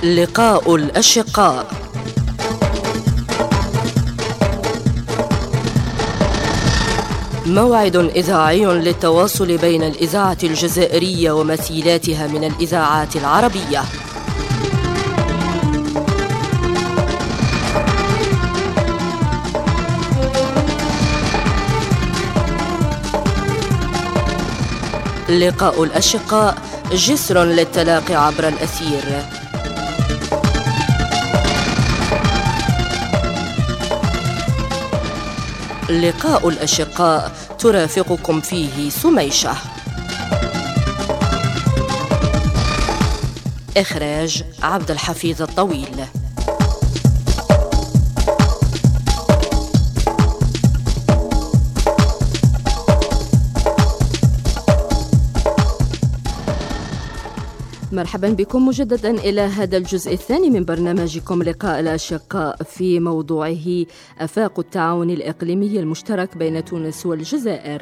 لقاء الأشقاء. موعد إذاعي للتواصل بين الإذاعة الجزائرية ومثيلاتها من الإذاعات العربية. لقاء الأشقاء، جسر للتلاقي عبر الأثير. لقاء الأشقاء ترافقكم فيه سميشة. إخراج عبد الحفيظ الطويل. مرحبا بكم مجددا إلى هذا الجزء الثاني من برنامجكم لقاء الأشقاء، في موضوعه آفاق التعاون الإقليمي المشترك بين تونس والجزائر.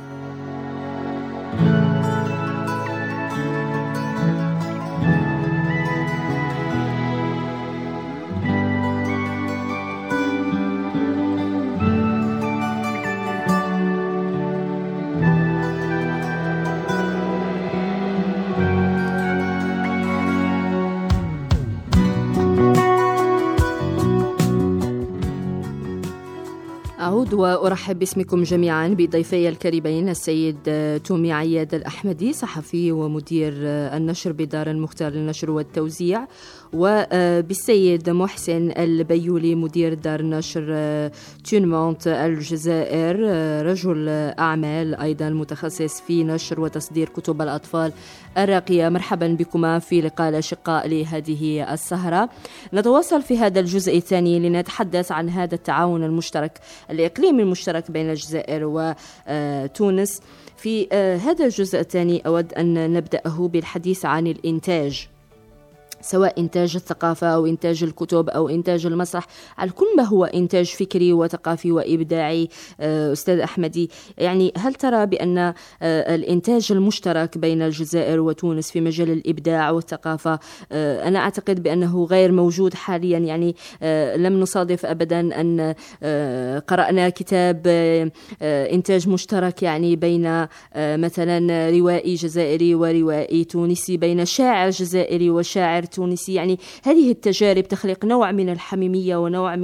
أعود وأرحب باسمكم جميعا بضيفي الكريمين، السيد تومي عياد الأحمدي، صحفي ومدير النشر بدار المختار للنشر والتوزيع، وبالسيد محسن البيولي، مدير دار نشر تونمونت الجزائر، رجل أعمال أيضا متخصص في نشر وتصدير كتب الأطفال الراقية. مرحبا بكما في لقاء الأشقاء لهذه السهرة. نتواصل في هذا الجزء الثاني لنتحدث عن هذا التعاون المشترك الإقليمي المشترك بين الجزائر وتونس. في هذا الجزء الثاني أود أن نبدأه بالحديث عن الإنتاج، سواء إنتاج الثقافة أو إنتاج الكتب أو إنتاج المسرح، على كل ما هو إنتاج فكري وثقافي وإبداعي. أستاذ أحمدي، يعني هل ترى بأن الإنتاج المشترك بين الجزائر وتونس في مجال الإبداع والثقافة، أنا أعتقد بأنه غير موجود حاليا؟ يعني لم نصادف أبدا أن قرأنا كتاب إنتاج مشترك، يعني بين مثلا روائي جزائري وروائي تونسي، بين شاعر جزائري وشاعر تونسي. يعني هذه التجارب تخلق نوع من الحميمية ونوع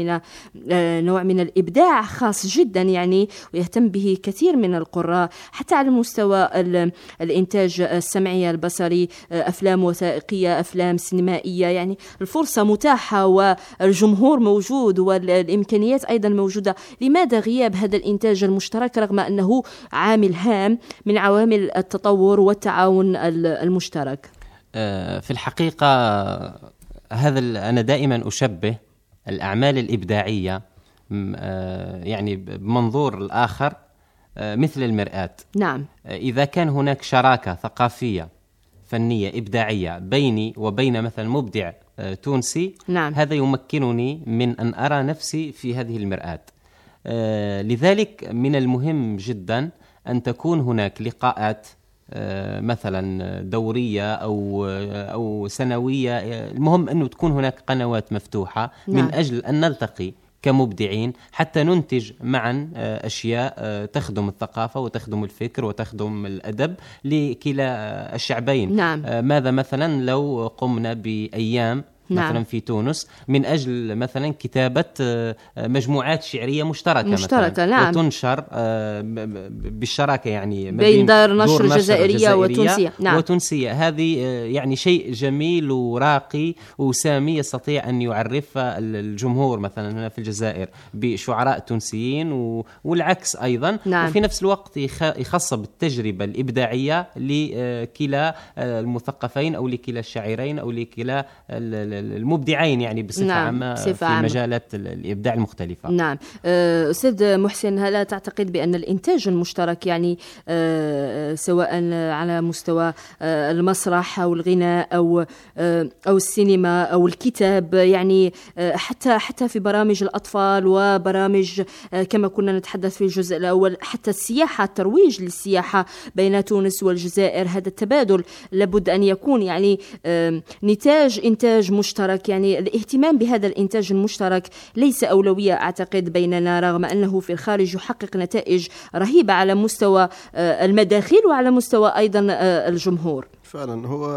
من الإبداع خاص جدا، يعني ويهتم به كثير من القراء، حتى على مستوى الإنتاج السمعي البصري، أفلام وثائقية، أفلام سينمائية. يعني الفرصة متاحة والجمهور موجود والإمكانيات أيضا موجودة. لماذا غياب هذا الإنتاج المشترك رغم أنه عامل هام من عوامل التطور والتعاون المشترك؟ في الحقيقة أنا دائما أشبه الأعمال الإبداعية يعني بمنظور الآخر مثل المرآة. نعم. إذا كان هناك شراكة ثقافية فنية إبداعية بيني وبين مثلا مبدع تونسي، نعم، هذا يمكنني من أن أرى نفسي في هذه المرآة. لذلك من المهم جدا أن تكون هناك لقاءات مثلا دورية أو سنوية، المهم أنه تكون هناك قنوات مفتوحة. نعم. من أجل أن نلتقي كمبدعين حتى ننتج معا أشياء تخدم الثقافة وتخدم الفكر وتخدم الأدب لكلا الشعبين. نعم. ماذا مثلا لو قمنا بأيام مثلا نعم. في تونس من أجل مثلا كتابة مجموعات شعرية مشتركة مثلا، نعم، وتنشر بالشراكة، يعني بين دار نشر جزائرية وتونسية. نعم. وتونسية. هذه يعني شيء جميل وراقي وسامي يستطيع أن يعرف الجمهور مثلا هنا في الجزائر بشعراء تونسيين والعكس أيضا. نعم. وفي نفس الوقت يخصب التجربة الإبداعية لكلا المثقفين أو لكلا الشاعرين أو لكلا المبدعين، يعني بصفة عامة في مجالات الإبداع المختلفة. نعم. أستاذ محسن، هل تعتقد بأن الإنتاج المشترك، يعني سواء على مستوى المسرح أو الغناء أو السينما أو الكتاب، يعني حتى في برامج الأطفال وبرامج كما كنا نتحدث في الجزء الأول، حتى السياحة، الترويج للسياحة بين تونس والجزائر، هذا التبادل لابد أن يكون يعني إنتاج المشترك، يعني الاهتمام بهذا الإنتاج المشترك ليس أولوية أعتقد بيننا، رغم أنه في الخارج يحقق نتائج رهيبة على مستوى المداخيل وعلى مستوى أيضا الجمهور. فعلا هو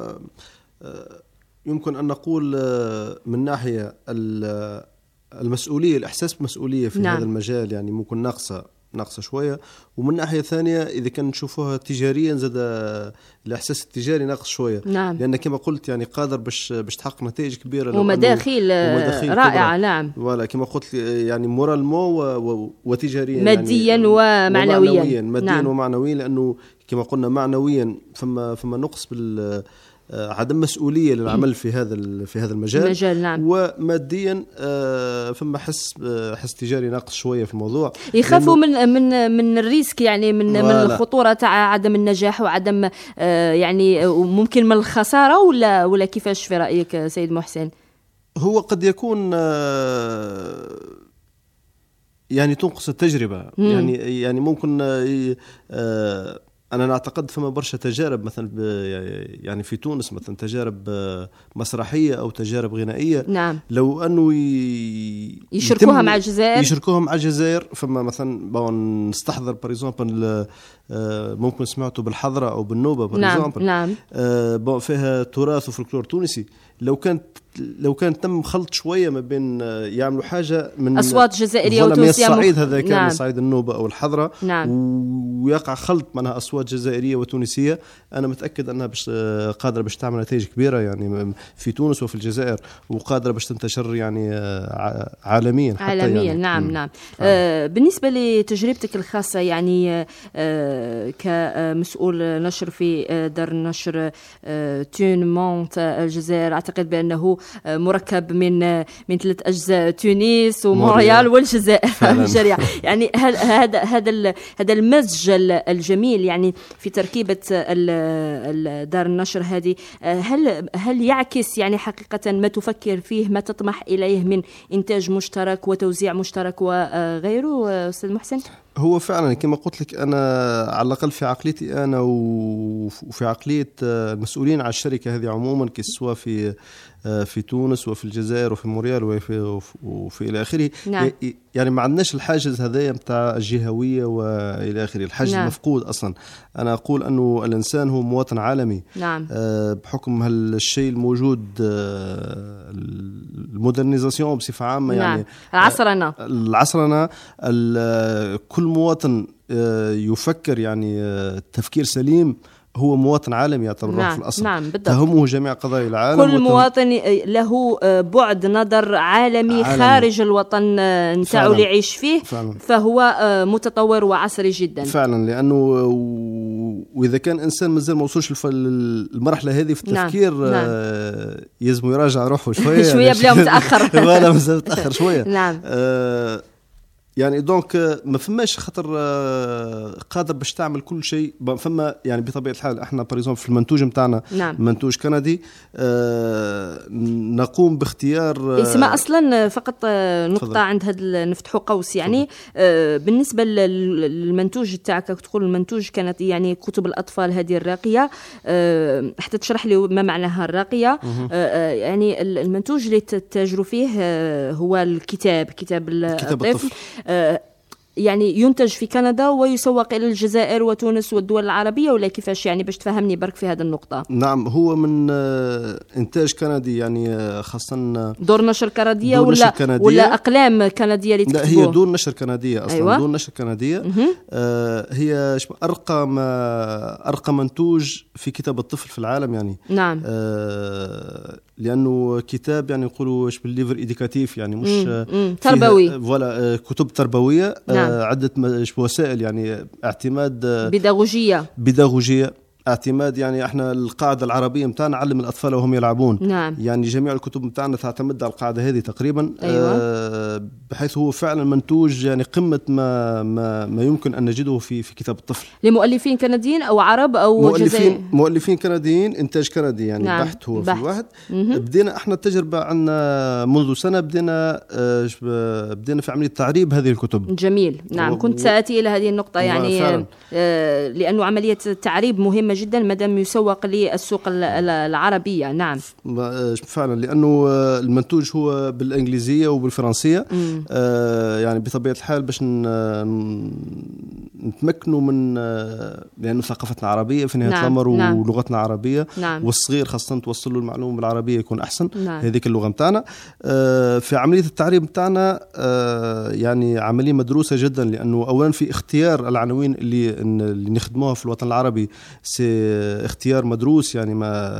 يمكن أن نقول من ناحية المسؤولية، الإحساس بالمسؤولية في هذا المجال يعني ممكن ناقصة شوية، ومن ناحية ثانية إذا كان نشوفوها تجاريا زاد الإحساس التجاري ناقص شوية. لأن كما قلت يعني قادر باش تحقق نتائج كبيرة ومداخيل رائعة. نعم، ولا كما قلت يعني مورالمو وتجاريا، ماديا يعني ومعنويا. ماديا ومعنويا، لأنه كما قلنا معنويا فما نقص عدم مسؤولية للعمل في هذا المجال. نعم. وماديا فما حس تجاري ناقص شوية في الموضوع، يخافوا من الريسك، يعني من الخطورة تاع عدم النجاح وعدم يعني ممكن من الخسارة، ولا كيفاش في رأيك سيد محسن؟ هو قد يكون يعني تنقص التجربة. يعني ممكن أنا نعتقد فما برشا تجارب مثلا يعني في تونس مثلا تجارب مسرحية أو تجارب غنائية. نعم. لو أنه يشاركوها مع الجزائر، فما مثلا نستحضر بريزامبل ممكن سمعته بالحضرة أو بالنوبة بريزامبل. نعم. فيها تراث وفولكلور تونسي. لو كان تم خلط شوية ما بين يعملوا حاجة من أصوات جزائرية وتونسية، الصعيد هذا كان صعيد النوبة أو الحضرة. نعم. ويقع خلط منها أصوات جزائرية وتونسية، أنا متأكد أنها قادرة باش تعمل نتائج كبيرة يعني في تونس وفي الجزائر، وقادرة باش تنتشر يعني عالميا يعني. نعم. بالنسبة لتجربتك الخاصة يعني كمسؤول نشر في دار النشر تون مونت الجزائر، أعتقد بأنه مركب من 3 أجزاء، تونس ومونريال والجزائر الجريعة. يعني هذا المزج الجميل يعني في تركيبة دار النشر هذه، هل يعكس يعني حقيقة ما تفكر فيه، ما تطمح إليه من إنتاج مشترك وتوزيع مشترك وغيره أستاذ محسن؟ هو فعلا كما قلت لك، أنا على الأقل في عقليتي أنا وفي عقلية المسؤولين على الشركة هذه عموما، سواء في تونس وفي الجزائر وفي موريال وفي إلى آخره. نعم. يعني ما عندناش الحاجز هذايا متاع الجهوية وإلى آخره، الحاجز مفقود أصلا. أنا أقول أنه الإنسان هو مواطن عالمي. نعم. بحكم هالشيء الموجود، المودرنيزاسيون بصفة عامة. يعني العصرنة كل مواطن يفكر يعني تفكير سليم هو مواطن عالمي يعتبر في الأصل. نعم، تهمه جميع قضايا العالم. كل مواطن له بعد نظر عالمي خارج الوطن نتاعو اللي يعيش فيه. فهو متطور وعصري جدا فعلا. لأنه وإذا كان إنسان مازال ما وصلش المرحلة هذه في التفكير، يلزم يراجع روحه شوية بلا متأخر. ولا مازال متأخر شوية. نعم. يعني دونك ما فماش خطر قادر باش تعمل كل شيء. فما يعني بطبيعة الحال احنا بريزون في المنتوج متاعنا، منتوج كندي، نقوم باختيار اسمه اصلا فقط نقطة عند هذا نفتحوا قوس يعني. بالنسبة للمنتوج تاعك تقول المنتوج كانت يعني كتب الأطفال هذه الراقية، حتى تشرح لي ما معناها الراقية. يعني المنتوج اللي تتاجروا فيه هو كتاب الطفل، يعني ينتج في كندا ويسوق إلى الجزائر وتونس والدول العربية، ولا كيفاش يعني باش تفهمني برك في هذه النقطة؟ نعم، هو من إنتاج كندي يعني، خاصة دور نشر كندية ولا أقلام كندية اللي تكتبوه؟ لا، هي دور نشر كندية أصلا. أيوة. دور نشر كندية. هي أرقى منتوج في كتاب الطفل في العالم يعني. نعم. لأنه كتاب يعني يقولوا بالليفر إديكاتيف، يعني مش تربوي، ولا كتب تربوية. نعم. عدة وسائل يعني اعتماد بيداغوجية، اعتماد يعني احنا القاعدة العربية متاعنا علم الأطفال وهم يلعبون. نعم. يعني جميع الكتب متاعنا تعتمد على القاعدة هذه تقريبا. أيوة. بحيث هو فعلا منتوج يعني قمة ما يمكن أن نجده في كتاب الطفل. لمؤلفين كنديين أو عرب أو جزائريين؟ مؤلفين كنديين، إنتاج كندي يعني. نعم. بحث هو في الواحد. بدينا احنا التجربة عندنا منذ سنة، بدينا في عملية تعريب هذه الكتب. جميل. نعم، كنت سآتي إلى هذه النقطة يعني لأنه عملية التعريب مهمة جدا مادام يسوق للسوق العربية. نعم فعلا، لأنه المنتوج هو بالإنجليزية وبالفرنسية. يعني بطبيعة الحال باش نتمكنوا من لأنه ثقافتنا عربية في نهاية الأمر. نعم. ولغتنا عربية. نعم. والصغير خاصة توصل له المعلومة بالعربية يكون أحسن. نعم. هذيك اللغة متاعنا. في عملية التعريب متاعنا يعني عملية مدروسة جدا، لأنه أولا في اختيار العناوين اللي نخدموها في الوطن العربي اختيار مدروس، يعني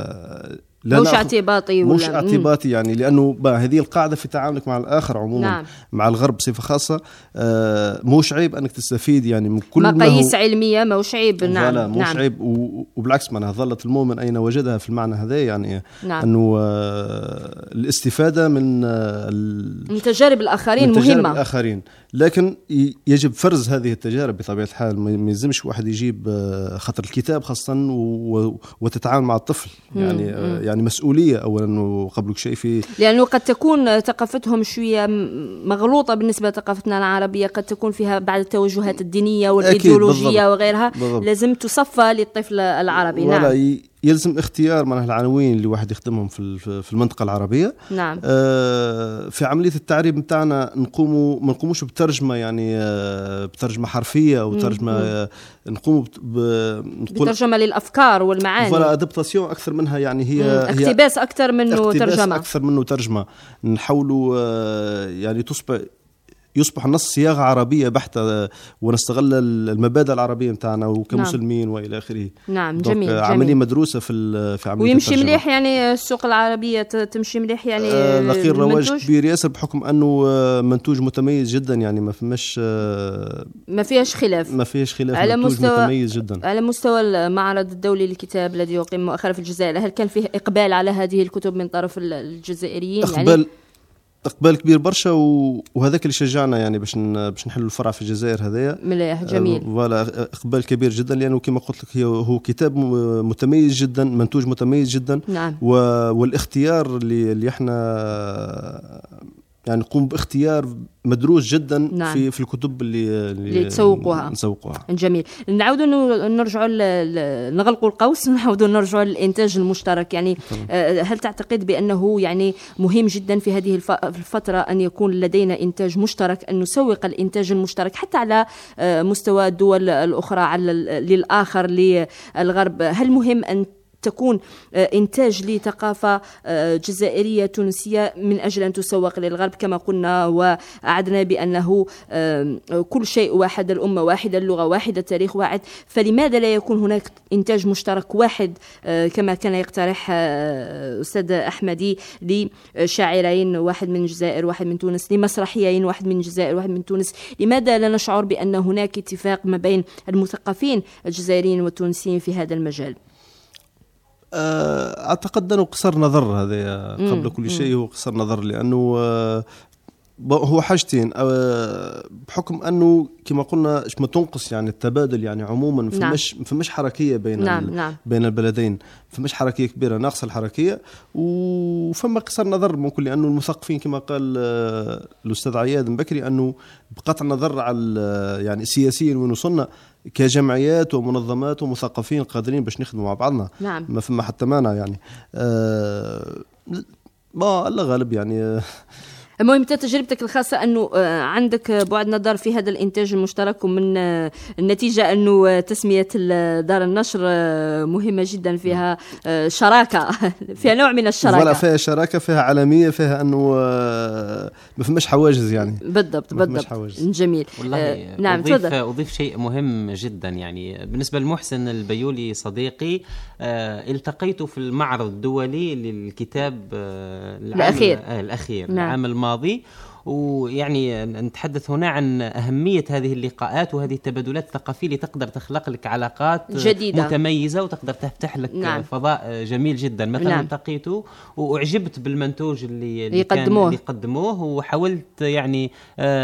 مش اعتباطي مش اعتباطي يعني، لأنه هذه القاعدة في تعاملك مع الآخر عموما. نعم. مع الغرب بصفة خاصة مش عيب أنك تستفيد يعني من كل مقاييس علمية، مش عيب. نعم. مش عيب، وبالعكس معناها ظلت المؤمن أين وجدها في المعنى هذا يعني. نعم. أنه الاستفادة من تجارب الآخرين مهمة. الآخرين، لكن يجب فرز هذه التجارب بطبيعة الحال. ما يلزمش واحد يجيب خطر الكتاب خاصة وتتعامل مع الطفل يعني مسؤولية أولا وقبل كل شيء لأنه قد تكون ثقافتهم شوية مغلوطة بالنسبة لثقافتنا العربية، قد تكون فيها بعض التوجهات الدينية والإيديولوجية وغيرها. بالضبط. لازم تصفى للطفل العربي. نعم. يلزم اختيار معناها العناوين اللي واحد يخدمهم في المنطقة العربية. نعم. في عملية التعريب متاعنا ما نقوموش بترجمة يعني بترجمة حرفية أو ترجمة. نقوم بترجمة للأفكار والمعاني. ولا أدابتاسيون أكثر منها يعني. هي اقتباس أكثر منه ترجمة. أكثر منه ترجمة. نحاولوا يعني يصبح النص صياغة عربية بحتة، ونستغل المبادئ العربية متاعنا وكمسلمين. نعم. وإلى آخره. نعم. جميل. عملية مدروسة في عملية ويمشي مليح يعني السوق العربية تمشي مليح يعني. لقي رواج كبير ياسر بحكم أنه منتوج متميز جدا يعني. ما فيهاش خلاف. على متميز جدا. على مستوى المعرض الدولي للكتاب الذي يقيم مؤخرا في الجزائر، هل كان فيه إقبال على هذه الكتب من طرف الجزائريين؟ إقبال كبير برشا، وهذاك اللي شجعنا يعني باش نحلوا الفرع في الجزائر هذايا. مليح. جميل. ولا إقبال كبير جدا، لأنه كما قلت لك هو كتاب متميز جدا، منتوج متميز جدا. نعم. والاختيار اللي احنا يعني نقوم باختيار مدروس جدا. نعم. في الكتب اللي نسوقها. جميل. نعود نرجع نغلق القوس، نعود نرجع للإنتاج المشترك يعني. هل تعتقد بأنه يعني مهم جدا في هذه الفترة أن يكون لدينا إنتاج مشترك، أن نسوق الإنتاج المشترك حتى على مستوى الدول الأخرى للآخر للغرب؟ هل مهم أن تكون إنتاج لثقافة جزائرية تونسية من أجل أن تسوق للغرب كما قلنا وأعدنا بأنه كل شيء واحد، الأمة واحدة، اللغة واحدة، التاريخ واحد، فلماذا لا يكون هناك إنتاج مشترك واحد كما كان يقترح أستاذ أحمدي لشاعرين، واحد من الجزائر واحد من تونس، لمسرحيين واحد من الجزائر واحد من تونس؟ لماذا لا نشعر بأن هناك اتفاق ما بين المثقفين الجزائريين والتونسيين في هذا المجال؟ أعتقد أنه قصر نظر هذا قبل كل شيء، هو قصر نظر، لأنه هو حاجتين. بحكم أنه كما قلنا ما تنقص يعني التبادل يعني عموما. فمش حركية بين البلدين، فمش حركية كبيرة، ناقصة الحركية. وفما قصر نظر ممكن، لأنه المثقفين كما قال الأستاذ عياد بكري أنه بقطع النظر على يعني السياسيين وين وصلنا كجمعيات ومنظمات ومثقفين قادرين باش نخدموا مع بعضنا. نعم. ما فما حتى مانع يعني. الله غالب يعني. المهم تجربتك الخاصة أنه عندك بعد نظر في هذا الإنتاج المشترك، ومن النتيجة أنه تسمية دار النشر مهمة جدا، فيها شراكة، فيها نوع من الشراكة. ولا فيها شراكة، فيها عالمية، فيها أنه ما فماش حواجز يعني. بالضبط. جميل. نعم. أضيف شيء مهم جدا يعني بالنسبة لمحسن البيولي صديقي. التقيت في المعرض الدولي للكتاب الأخير. نعم. العام الماضي، ويعني نتحدث هنا عن أهمية هذه اللقاءات وهذه التبادلات الثقافية اللي تقدر تخلق لك علاقات جديدة متميزة وتقدر تفتح لك فضاء جميل جدا. مثلا التقيته وأعجبت بالمنتوج اللي يقدموه وحاولت يعني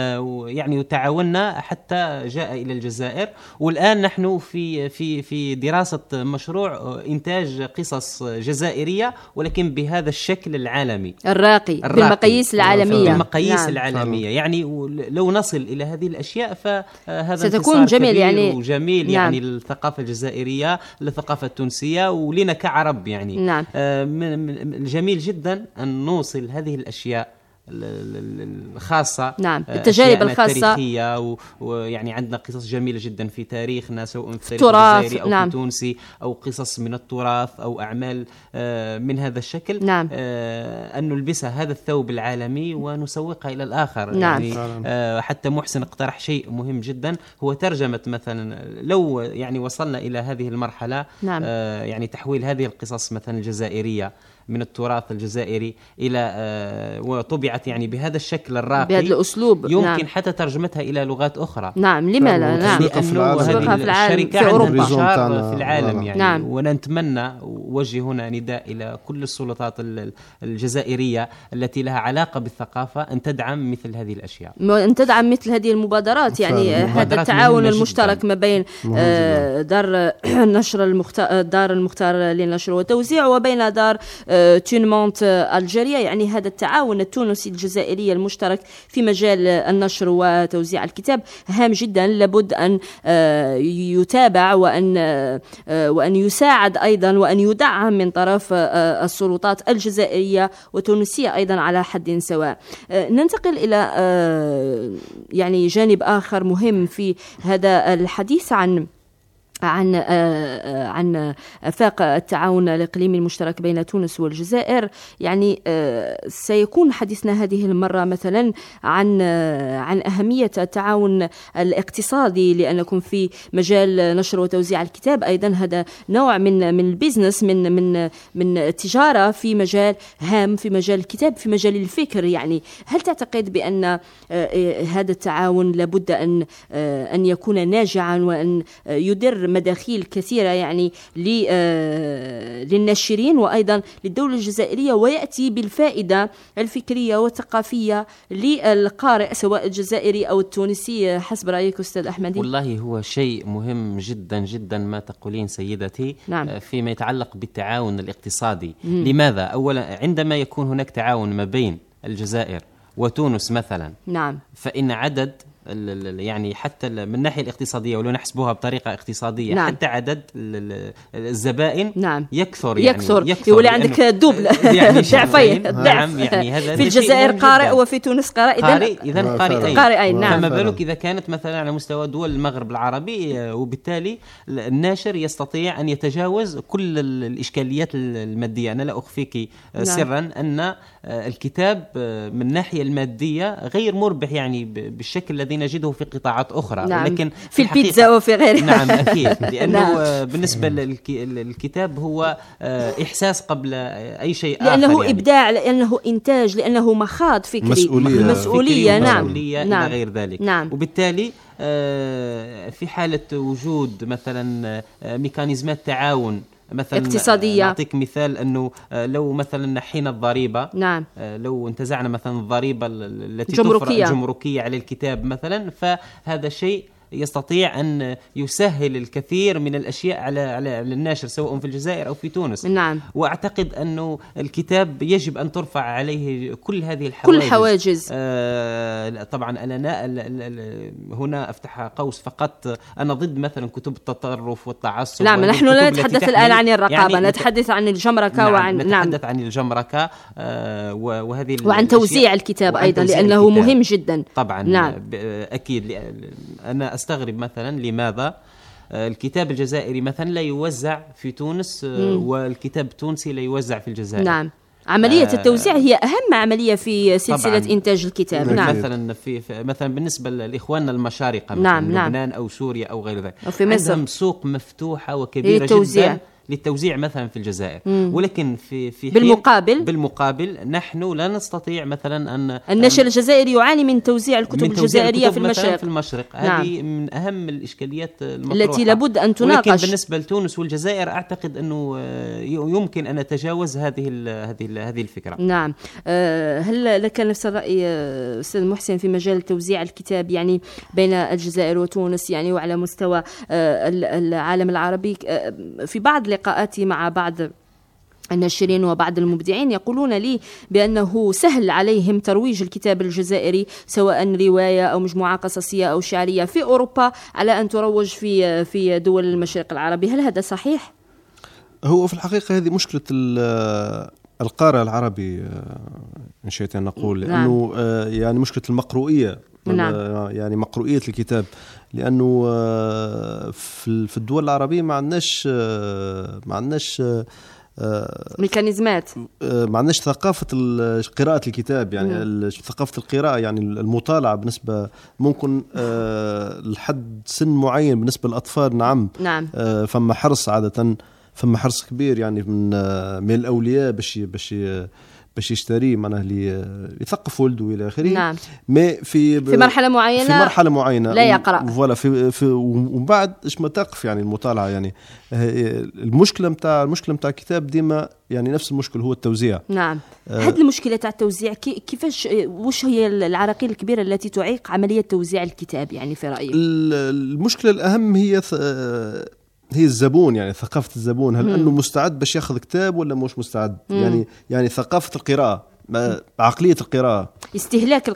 وتعاوننا حتى جاء إلى الجزائر. والآن نحن في دراسة مشروع إنتاج قصص جزائرية ولكن بهذا الشكل العالمي الراقي بالمقاييس العالمية. يعني لو نصل إلى هذه الأشياء فهذا ستكون جميل وجميل يعني الثقافة الجزائرية للثقافة التونسية ولنا كعرب يعني. الجميل جدا أن نوصل هذه الأشياء الخاصة التجارب التاريخية ويعني عندنا قصص جميلة جدا في تاريخنا سواء في التاريخ الجزائري أو في تونسي أو قصص من التراث أو أعمال من هذا الشكل أن نلبسها هذا الثوب العالمي ونسوقها إلى الآخر. يعني حتى محسن اقترح شيء مهم جدا هو ترجمة مثلا لو يعني وصلنا إلى هذه المرحلة يعني تحويل هذه القصص مثلا الجزائرية من التراث الجزائري إلى وطبعت يعني بهذا الشكل الراقي بهذا الأسلوب يمكن حتى ترجمتها إلى لغات أخرى. لما لا لأنه هذه الشركة عندها انتشار في العالم يعني. ونتمنى وجه هنا نداء إلى كل السلطات الجزائرية التي لها علاقة بالثقافة أن تدعم مثل هذه الأشياء، أن تدعم مثل هذه المبادرات. يعني هذا التعاون المشترك ما بين دار المختار للنشر والتوزيع وبين دار تونمونت الجزائرية. يعني هذا التعاون التونسي الجزائري المشترك في مجال النشر وتوزيع الكتاب هام جدا، لابد أن يتابع وأن يساعد أيضا وأن يدعم من طرف السلطات الجزائرية والتونسية أيضا على حد سواء. ننتقل إلى يعني جانب آخر مهم في هذا الحديث عن آفاق التعاون الإقليمي المشترك بين تونس والجزائر. يعني سيكون حديثنا هذه المرة مثلا عن أهمية التعاون الاقتصادي، لأنكم في مجال نشر وتوزيع الكتاب أيضا هذا نوع من البيزنس من التجارة في مجال هام، في مجال الكتاب، في مجال الفكر. يعني هل تعتقد بأن هذا التعاون لابد أن يكون ناجعا وأن يدر مداخيل كثيرة يعني للناشرين وأيضا للدولة الجزائرية، ويأتي بالفائدة الفكرية والثقافية للقارئ سواء الجزائري أو التونسي؟ حسب رأيك أستاذ أحمدي. والله هو شيء مهم جدا جدا ما تقولين سيدتي. فيما يتعلق بالتعاون الاقتصادي. لماذا؟ أولا عندما يكون هناك تعاون ما بين الجزائر وتونس مثلا فإن عدد يعني حتى من الناحية الاقتصادية ولو نحسبوها بطريقة اقتصادية حتى عدد الزبائن يكثر يولي عندك دوبل يعني ضعفين. يعني هذا في الجزائر قارئ وفي تونس إذن قارئين. فما بالك إذا كانت مثلا على مستوى دول المغرب العربي، وبالتالي الناشر يستطيع أن يتجاوز كل الإشكاليات المادية. أنا لا أخفيك سرا أن الكتاب من الناحية المادية غير مربح يعني بالشكل الذي نجده في قطاعات أخرى. لكن في البيتزا وفي غيرها أكيد لأنه بالنسبة للكتاب هو إحساس قبل أي شيء آخر، لأنه يعني إبداع، لأنه إنتاج، لأنه مخاض فكري، مسؤولية إلى غير ذلك. وبالتالي في حالة وجود مثلا ميكانيزمات تعاون مثلا اقتصادية، نعطيك مثال أنه لو مثلا نحينا الضريبة، لو انتزعنا مثلا الضريبة التي تفرض الجمركية على الكتاب مثلا، فهذا شيء يستطيع أن يسهل الكثير من الأشياء على الناشر سواء في الجزائر أو في تونس. وأعتقد أنه الكتاب يجب أن ترفع عليه كل هذه الحواجز. طبعا أنا هنا أفتح قوس فقط، أنا ضد مثلا كتب التطرف والتعصب. نحن لا نتحدث الآن عن الرقابة، يعني نتحدث عن الجمركة نتحدث عن الجمركة وهذه وعن توزيع الكتاب أيضا لأنه مهم جدا طبعا. أكيد أنا أستغرب مثلا لماذا الكتاب الجزائري مثلا لا يوزع في تونس والكتاب التونسي لا يوزع في الجزائر. عملية التوزيع هي أهم عملية في سلسلة إنتاج الكتاب. مثلا مثلا بالنسبة لإخواننا المشارقة مثلا لبنان أو سوريا أو غير ذلك، أو في مصر عندهم سوق مفتوحة وكبيرة جدا للتوزيع مثلا في الجزائر. ولكن في بالمقابل نحن لا نستطيع مثلا أن النشر الجزائري يعاني من توزيع الكتب الجزائرية في المشرق. هذه من أهم الإشكاليات المطروحة التي لابد أن تناقش. ولكن بالنسبة لتونس والجزائر أعتقد أنه يمكن أن نتجاوز هذه الفكرة. نعم. هل لك نفس الرأي أستاذ محسن في مجال توزيع الكتاب يعني بين الجزائر وتونس يعني وعلى مستوى العالم العربي؟ في بعض لقاءاتي مع بعض الناشرين وبعض المبدعين يقولون لي بأنه سهل عليهم ترويج الكتاب الجزائري سواء رواية أو مجموعة قصصية أو شعرية في أوروبا على أن تروج في دول المشرق العربي. هل هذا صحيح؟ هو في الحقيقة هذه مشكلة القارئ العربي إن شئت أن نقول، لأنه يعني مشكلة المقروئية. نعم. يعني مقروئية الكتاب، لأنه في الدول العربية ما عندناش ميكانيزمات، ما عندناش ثقافة قراءة الكتاب، يعني ثقافة القراءة يعني المطالعة بالنسبة ممكن لحد سن معين بالنسبة للأطفال. نعم. فما حرص عادة، فما حرص كبير يعني من الأولياء باش يشتري معناه يثقف ولده إلى آخره. نعم. ما في مرحلة معينة لا يقرأ ولا ومن بعد إيش ما تقف يعني المطالعة. يعني المشكلة متاع الكتاب ديما يعني نفس المشكل هو التوزيع. نعم. هذه المشكلة تاع التوزيع كيفاش وش هي العراقيل الكبيرة التي تعيق عملية توزيع الكتاب يعني في رأيك؟ المشكلة الأهم هي الزبون، يعني ثقافة الزبون. هل أنه مستعد باش ياخذ كتاب ولا مش مستعد؟ يعني ثقافة القراءة، عقلية القراءة، استهلاك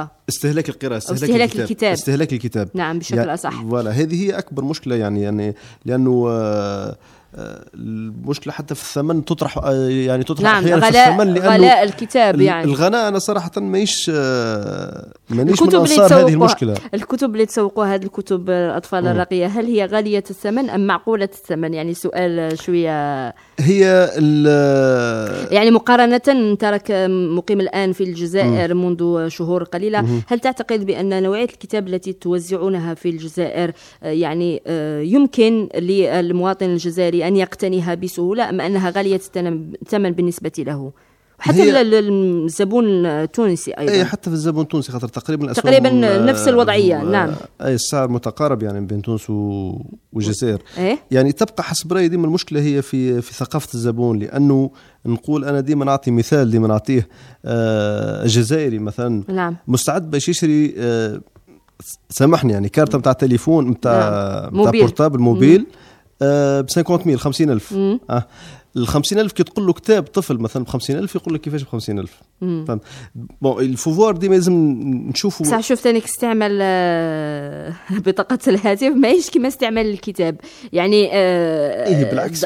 الكتاب. نعم بشكل يعني أصح. ولا هذه هي أكبر مشكلة يعني لأنه المشكلة حتى في الثمن تطرح نعم. أحيانا في الثمن، غلاء الكتاب يعني الغناء. أنا صراحة مانيش من أنصار هذه المشكلة. الكتب اللي تسوقوها هذه الكتب الأطفال الرقية هل هي غالية الثمن أم معقولة الثمن؟ يعني سؤال شوية هي يعني مقارنة ترك مقيم الآن في الجزائر منذ شهور قليلة. هل تعتقد بأن نوعية الكتاب التي توزعونها في الجزائر يعني يمكن للمواطن الجزائري أن يقتنيها بسهولة أم أنها غالية الثمن بالنسبة له؟ حتى الزبون التونسي أيضا. أي حتى في الزبون التونسي خاطر تقريبا نفس الوضعية. نعم. أي السعر متقارب يعني بين تونس والجزائر. يعني تبقى حسب رأيي ديما المشكلة هي في ثقافة الزبون. لأنه نقول أنا ديما نعطي مثال ديما نعطيه الجزائري مثلا. نعم. مستعد باش يشتري سامحني يعني كارت متاع تليفون متاع بورتابل موبيل ب50,000 50,000. 50,000 كي تقول له كتاب طفل مثلا ب50,000 يقول لك كيفاش ب50,000. فهمت؟ الفوفوار ديما لازم نشوفه. صح. شفت انك استعمل بطاقة الهاتف ماهيش كما استعمال الكتاب يعني بالعكس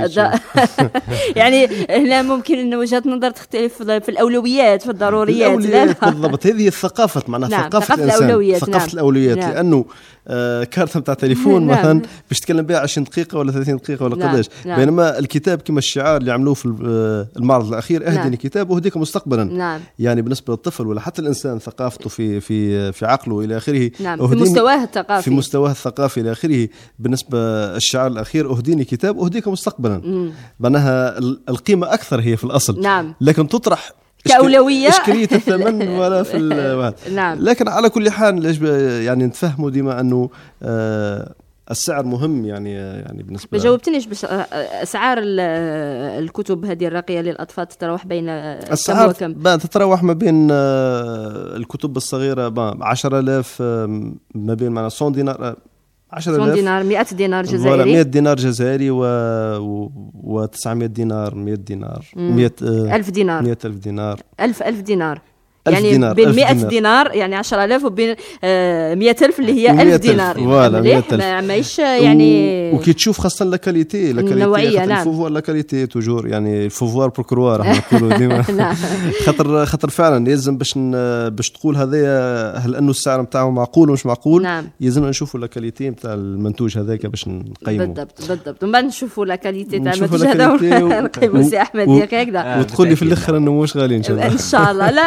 يعني هنا ممكن ان وجهة نظر تختلف في الأولويات في الضروريات. بالضبط. هذه الثقافة معناها ثقافة الأولويات. ثقافة الأولويات. لأنه كارت متاع تليفون مثلا باش تتكلم بها 20 دقيقة ولا 30 دقيقة ولا قداش. بينما الكتاب كما الشعار اللي عملوه في المعرض الأخير أهدني كتاب وهديك مستقبلا. يعني بالنسبة للطفل ولا حتى الإنسان ثقافته في عقله إلى آخره. في مستواه الثقافي إلى آخره. بالنسبة الشعار الأخير أهديني كتاب أهديك مستقبلا. معناها القيمة أكثر هي في الأصل. نعم. لكن تطرح كأولوية إشكالية الثمن ولا في نعم. لكن على كل حال يعني نتفهموا ديما أنه السعر مهم يعني بالنسبة. ما جاوبتنيش بس أسعار الكتب هذه الراقية للأطفال تتراوح بين كم وكم؟ تتراوح ما بين الكتب الصغيرة 10,000 ما بين 100 دينار 10 دينار 100 دينار جزائري 100 دينار جزائري و 900 دينار 100 دينار 100,000 دينار 100,000 دينار 1000 دينار يعني بين 100 دينار يعني 10,000 وبين 100,000 اللي هي 1000 دينار. ماهيش يعني وكي تشوف خاصة لاكاليتي النوعية. نعم. الفوفوار لاكاليتي توجور يعني الفوفوار بروكروار احنا نقولوا ديما. خاطر فعلا لازم باش تقول هذايا هل انه السعر نتاعو معقول ومش معقول. نعم. لازم نشوفوا لاكاليتي نتاع المنتوج هذاك باش نقيمه. بالضبط ومن بعد نشوفوا لاكاليتي تاع المنتوج هذا ونقيموا. سي احمد هكذا وتقول لي في الاخر انه مش غالي ان شاء الله. لا نقول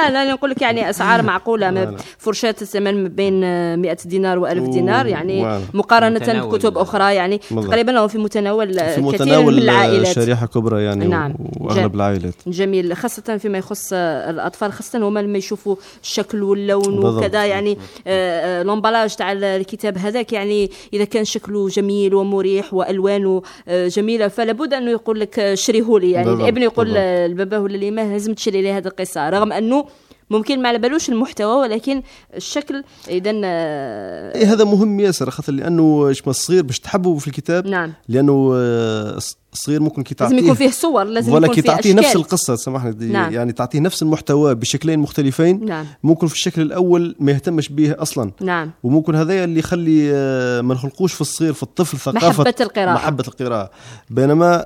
يقول لك يعني أسعار معقولة، فرشاة الثمن ما بين 100 دينار و1000 دينار يعني مقارنة بكتب أخرى يعني تقريبا هو في متناول كثير من العائلات، شريحة كبرى يعني. نعم. وأغلب العائلات. جميل، خاصة فيما يخص الأطفال، خاصة هما لما يشوفوا الشكل واللون وكذا يعني لومبالاج تاع الكتاب هذاك يعني إذا كان شكله جميل ومريح وألوانه جميلة فلابد أنه يقول لك شريهولي يعني. الابن يقول لباباه ولا ليماه لازم تشري لي هذه القصة، رغم أنه ممكن ما على بالوش المحتوى ولكن الشكل. إذا هذا مهم ياسر، خاطر لأنه الصغير باش تحبه في الكتاب. نعم. لأنه الصغير ممكن كي تعطيه لازم يكون فيه صور، لازم يكون فيه تعطيه نفس القصة، سامحني. نعم. يعني تعطيه نفس المحتوى بشكلين مختلفين. نعم. ممكن في الشكل الأول ما يهتمش به أصلا. نعم. وممكن هذا اللي يخلي ما نخلقوش في الصغير في الطفل ثقافة محبة القراءة، بينما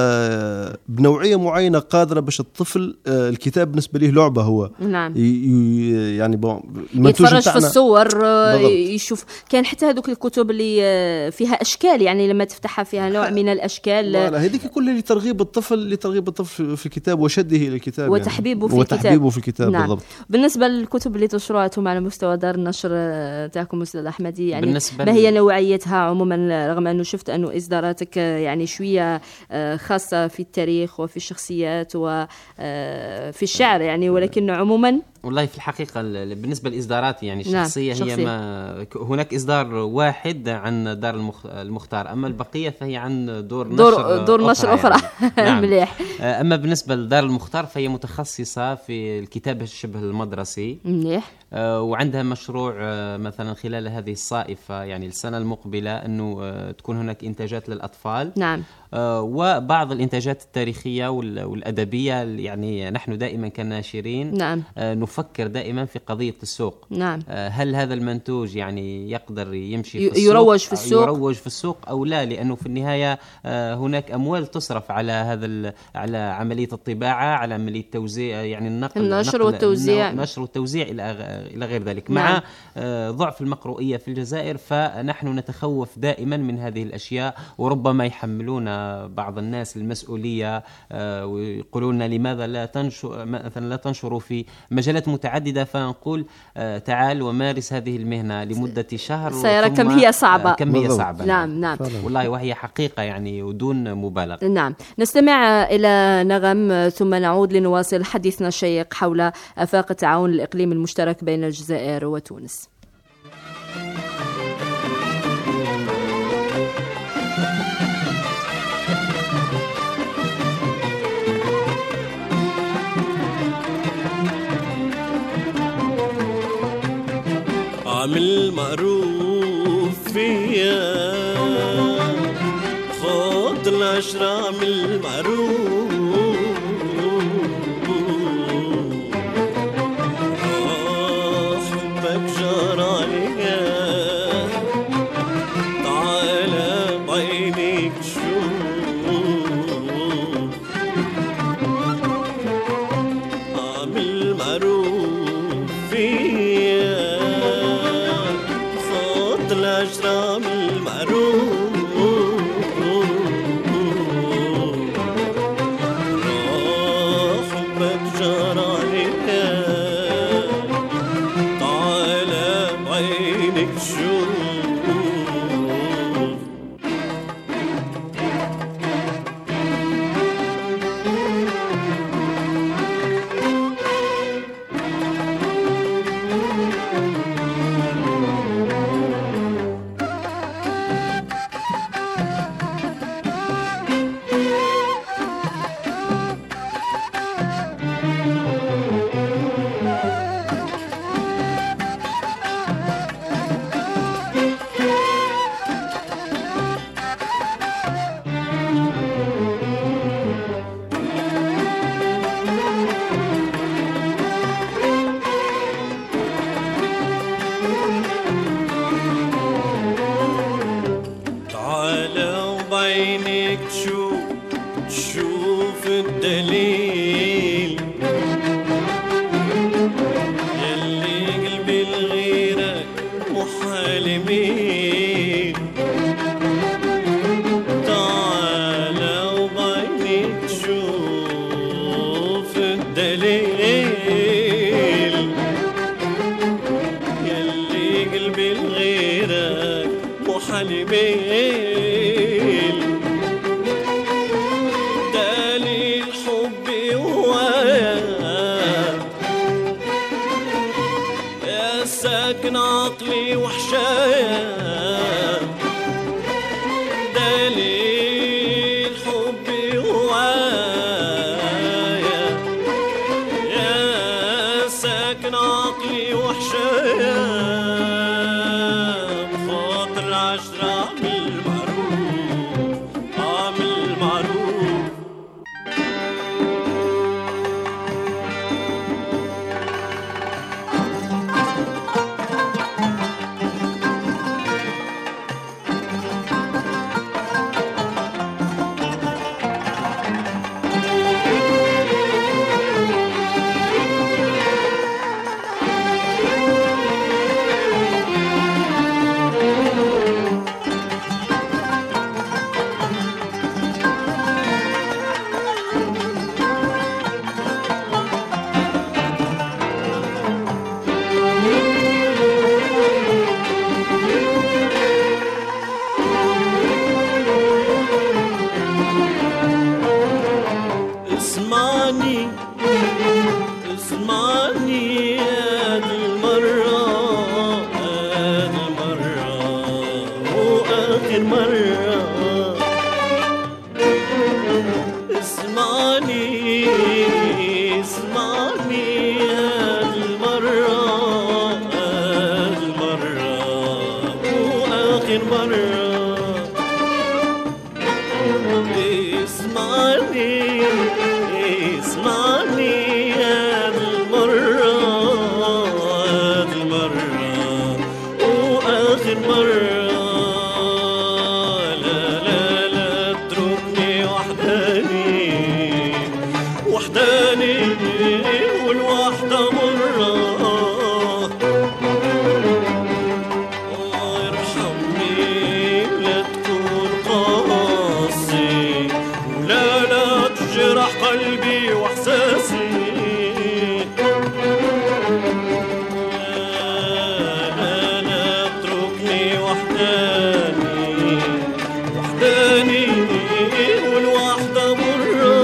بنوعية معينة قادرة باش الطفل الكتاب بالنسبة له لعبة هو. نعم. يعني يتفرج في الصور يشوف. كان حتى هذوك الكتب اللي فيها أشكال يعني لما تفتحها فيها نوع من الأشكال، هذيك كل لترغيب الطفل في الكتاب وشده إلى الكتاب وتحبيبه يعني. في الكتاب. نعم. بالضبط. بالنسبة للكتب اللي تشرعتم على مستوى دار النشر تاعكم أستاذ أحمدي يعني ما هي نوعيتها عموما، رغم أنه شفت أنه إصداراتك يعني شوية خاصة في التاريخ وفي الشخصيات وفي الشعر يعني، ولكن عموما والله في الحقيقة بالنسبة للإصدارات يعني الشخصية هي ما هناك إصدار واحد عن دار المختار، أما البقية فهي عن دور نشر أخرى. نعم. مليح. أما بالنسبة لدار المختار فهي متخصصة في الكتاب الشبه المدرسي. مليح. وعندها مشروع مثلا خلال هذه الصائفة يعني السنة المقبلة أنه تكون هناك إنتاجات للأطفال. نعم. وبعض الإنتاجات التاريخية والأدبية يعني نحن دائما كناشرين. نعم. نفكر دائما في قضية السوق. نعم. هل هذا المنتوج يعني يقدر يمشي في السوق يروج في السوق أو لا، لأنه في النهاية هناك أموال تصرف على على عملية الطباعة، على عملية التوزيع يعني النشر والتوزيع إلى غير ذلك. مع ضعف المقروئية في الجزائر فنحن نتخوف دائما من هذه الأشياء، وربما يحملون بعض الناس المسؤولية ويقولون لماذا لا تنشروا في مجالات متعددة، فنقول تعال ومارس هذه المهنة لمدة شهر سيرى كم هي صعبة. نعم. والله وهي حقيقة يعني ودون مبالغة. نعم. نستمع إلى نغم ثم نعود لنواصل حديثنا الشيق حول آفاق التعاون الإقليمي المشترك بين الجزائر وتونس. عمل معروف فيا خد العشرة، عمل معروف حبك جار عليا، تعالى بعينيك شوف، عمل معروف فيا العشرة من المعروف حبك جار عليا، تعالى بعينك شوف. وحشايا بخاطر العشرة عامل معروف عامل معروف. اسمعني هذه المرة وآخر مرة. اسمعني هذه المرة وآخر مرة. اسمعني هذه المرة وآخر مرة. لا اتركني وحداني والوحدة مرة. ارحمني لا تكون قاسي ولا تجرح قلبي واحساسي. لا اتركني وحداني والوحدة مرة.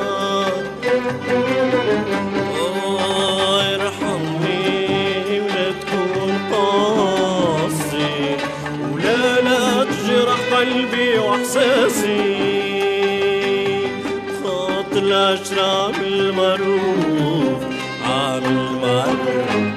ارحمني ولا تكون قاسي ولا تجرح قلبي واحساسي. العشرة عامل معروف عامل معروف.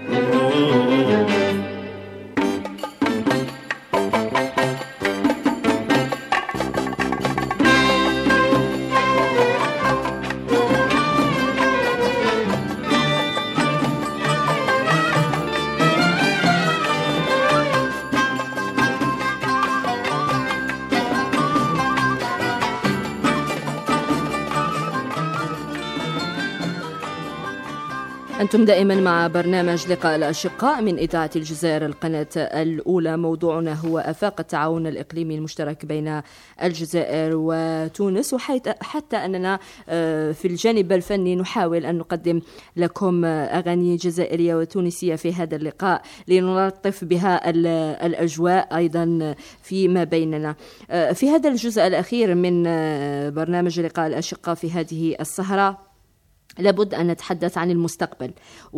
أنتم دائما مع برنامج لقاء الأشقاء من إذاعة الجزائر القناة الأولى. موضوعنا هو آفاق التعاون الإقليمي المشترك بين الجزائر وتونس، وحتى أننا في الجانب الفني نحاول أن نقدم لكم أغاني جزائرية وتونسية في هذا اللقاء لنلطف بها الأجواء أيضا فيما بيننا. في هذا الجزء الأخير من برنامج لقاء الأشقاء في هذه السهرة لابد أن نتحدث عن المستقبل،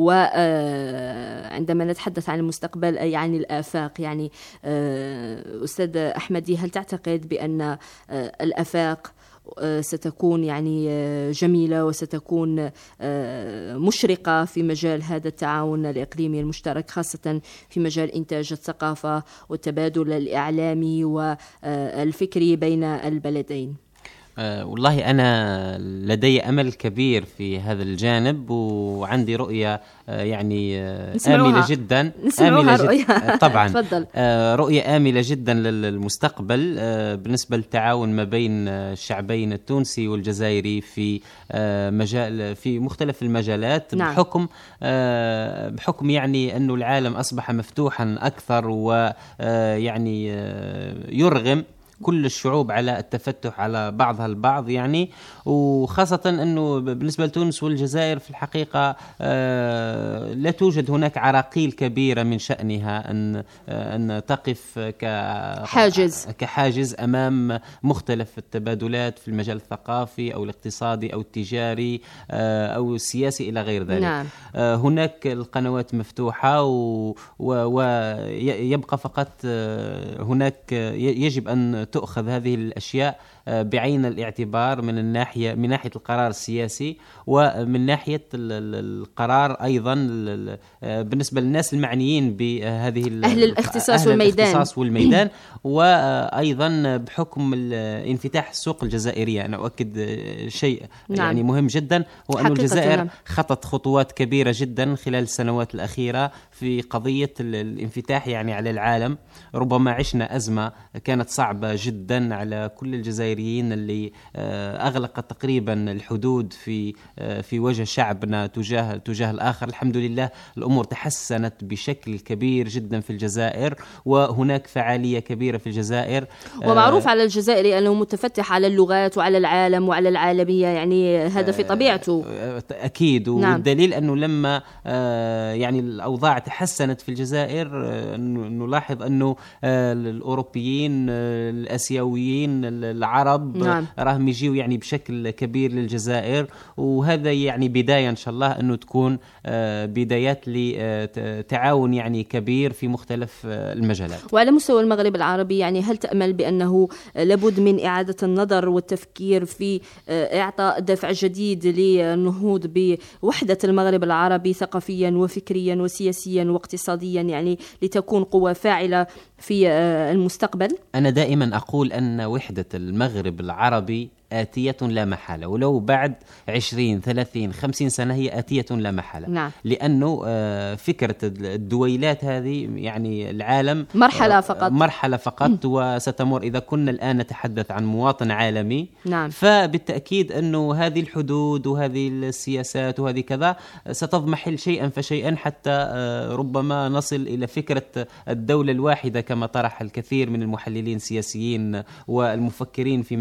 وعندما نتحدث عن المستقبل أي عن الآفاق. يعني أستاذ أحمدي، هل تعتقد بأن الآفاق ستكون يعني جميلة وستكون مشرقة في مجال هذا التعاون الإقليمي المشترك، خاصة في مجال إنتاج الثقافة والتبادل الإعلامي والفكري بين البلدين؟ والله أنا لدي أمل كبير في هذا الجانب، وعندي رؤية يعني آملة جدا. طبعا رؤية آملة جدا للمستقبل بالنسبة للتعاون ما بين الشعبين التونسي والجزائري في مختلف المجالات. نعم. بحكم يعني أنه العالم أصبح مفتوحا أكثر، ويعني يرغم كل الشعوب على التفتح على بعضها البعض يعني، وخاصة أنه بالنسبة لتونس والجزائر في الحقيقة لا توجد هناك عراقيل كبيرة من شأنها أن تقف كحاجز أمام مختلف التبادلات في المجال الثقافي أو الاقتصادي أو التجاري أو السياسي إلى غير ذلك. نعم. هناك القنوات مفتوحة، ويبقى فقط هناك يجب أن تؤخذ هذه الأشياء بعين الاعتبار من ناحية القرار السياسي، ومن ناحية القرار أيضا بالنسبة للناس المعنيين بهذه أهل الاختصاص والميدان وأيضا بحكم انفتاح السوق الجزائرية. أنا أؤكد شيء يعني مهم جدا، هو أن الجزائر خطت خطوات كبيرة جدا خلال السنوات الأخيرة في قضية الانفتاح يعني على العالم. ربما عشنا أزمة كانت صعبة جدا على كل الجزائريين اللي أغلقت تقريبا الحدود في وجه شعبنا تجاه الآخر. الحمد لله الأمور تحسنت بشكل كبير جدا في الجزائر، وهناك فعالية كبيرة في الجزائر. ومعروف على الجزائري أنه متفتح على اللغات وعلى العالم وعلى العالمية، يعني هذا في طبيعته أكيد. والدليل أنه لما يعني الأوضاع تحسنت في الجزائر نلاحظ أنه الأوروبيين الآسيويين العرب راهم يجيوا يعني بشكل كبير للجزائر، وهذا يعني بداية إن شاء الله أنه تكون بدايات لتعاون يعني كبير في مختلف المجالات. وعلى مستوى المغرب العربي يعني هل تأمل بأنه لابد من إعادة النظر والتفكير في إعطاء دفع جديد للنهوض بوحدة المغرب العربي ثقافيا وفكريا وسياسيا واقتصاديا، يعني لتكون قوة فاعلة في المستقبل؟ أنا دائما أقول أن وحدة المغرب العربي آتية لا محالة، ولو بعد 20 30 50 سنة هي آتية لا محالة. لأنه فكرة الدويلات هذه يعني العالم مرحلة فقط وستمر. إذا كنا الآن نتحدث عن مواطن عالمي فبالتأكيد أنه هذه الحدود وهذه السياسات وهذه كذا ستضمحل شيئا فشيئا حتى ربما نصل إلى فكرة الدولة الواحدة كما طرح الكثير من المحللين السياسيين والمفكرين في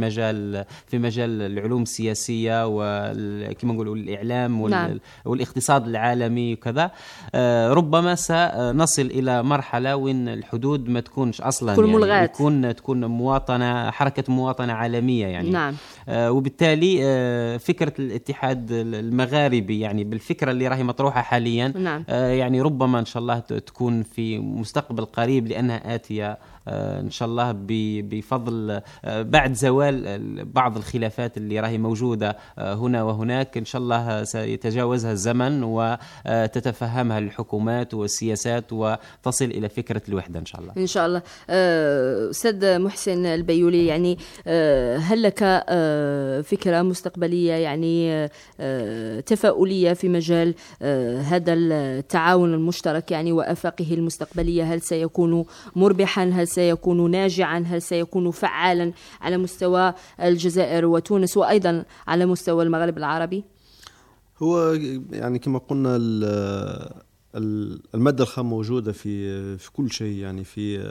مجال العلوم السياسية وكما نقولوا الإعلام والاقتصاد العالمي وكذا. ربما سنصل إلى مرحلة وين الحدود ما تكونش أصلا، يعني تكون حركة مواطنة عالمية يعني. وبالتالي فكرة الاتحاد المغاربي يعني بالفكرة اللي راهي مطروحة حاليا يعني ربما إن شاء الله تكون في مستقبل قريب، لأنها آتية إن شاء الله بفضل بعد زوال بعض الخلافات اللي راهي موجودة هنا وهناك. إن شاء الله سيتجاوزها الزمن وتتفهمها الحكومات والسياسات وتصل إلى فكرة الوحدة إن شاء الله. إن شاء الله. أستاذ محسن البيولي، يعني هل لك فكرة مستقبلية يعني تفاؤلية في مجال هذا التعاون المشترك يعني وآفاقه المستقبلية؟ هل سيكون مربحا؟ هل سيكون ناجعا؟ هل سيكون فعالا على مستوى الجزائر وتونس وأيضا على مستوى المغرب العربي؟ هو يعني كما قلنا المادة الخام موجودة في كل شيء، يعني في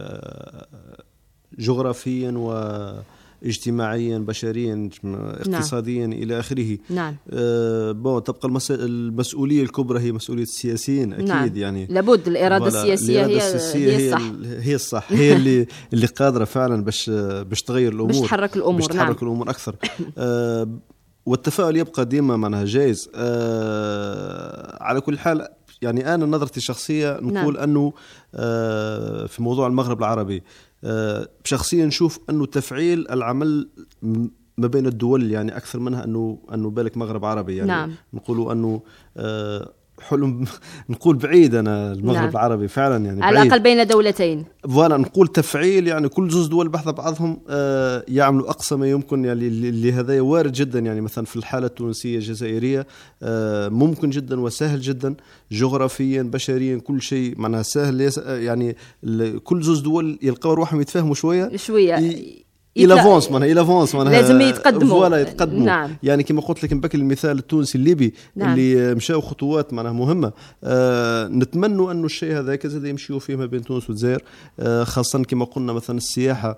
جغرافيا واجتماعيا بشريا اقتصاديا إلى آخره. تبقى المسؤولية الكبرى هي مسؤولية السياسيين أكيد. يعني لابد الإرادة السياسية هي الصح هي اللي قادرة فعلا باش تغير الأمور، باش تحرك الأمور أكثر. والتفاؤل يبقى ديما معناها جائز. على كل حال يعني أنا نظرتي الشخصية نقول أنه في موضوع المغرب العربي شخصيا نشوف أنه تفعيل العمل ما بين الدول يعني أكثر منها أنه بالك مغرب عربي يعني. نقولوا أنه حلم نقول بعيد أنا المغرب العربي فعلا يعني على الأقل بين دولتين. نقول تفعيل يعني كل زوج دول بحث بعضهم يعملوا أقصى ما يمكن يعني اللي هذا وارد جدا. يعني مثلا في الحالة التونسية الجزائرية ممكن جدا وسهل جدا جغرافيا بشريا كل شيء معناها سهل. يعني كل زوج دول يلقوا روحهم يتفاهموا شوية إلى فونس لازم يتقدموا. يعني كما قلت لك بك المثال التونسي الليبي اللي مشاو خطوات معناها مهمة. نتمنى أنه الشيء هذا كذا يمشيوا فيه ما بين تونس والجزائر، خاصة كما قلنا مثلا السياحة.